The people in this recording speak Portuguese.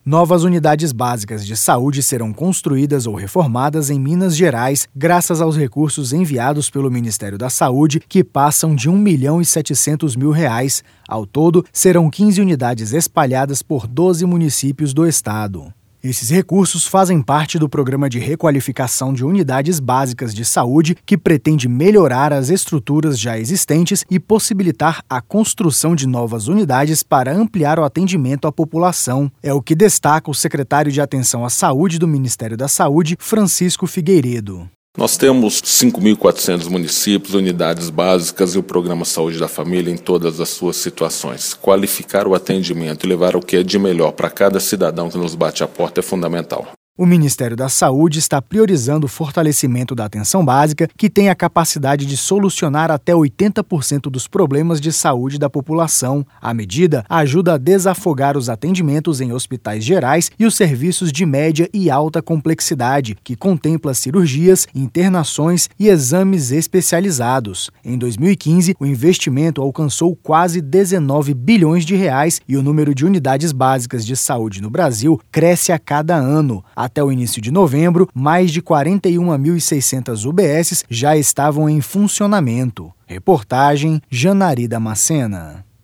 Novas unidades básicas de saúde serão construídas ou reformadas em Minas Gerais, graças aos recursos enviados pelo Ministério da Saúde, que passam de R$ 1.700.000. Ao todo, serão 15 unidades espalhadas por 12 municípios do estado. Esses recursos fazem parte do programa de requalificação de unidades básicas de saúde, que pretende melhorar as estruturas já existentes e possibilitar a construção de novas unidades para ampliar o atendimento à população. É o que destaca o secretário de Atenção à Saúde do Ministério da Saúde, Francisco Figueiredo. Nós temos 5.400 municípios, unidades básicas e o Programa Saúde da Família em todas as suas situações. Qualificar o atendimento e levar o que é de melhor para cada cidadão que nos bate à porta é fundamental. O Ministério da Saúde está priorizando o fortalecimento da atenção básica, que tem a capacidade de solucionar até 80% dos problemas de saúde da população. A medida ajuda a desafogar os atendimentos em hospitais gerais e os serviços de média e alta complexidade, que contempla cirurgias, internações e exames especializados. Em 2015, o investimento alcançou quase 19 bilhões de reais e o número de unidades básicas de saúde no Brasil cresce a cada ano. Até o início de novembro, mais de 41.600 UBSs já estavam em funcionamento. Reportagem Janari Damascena.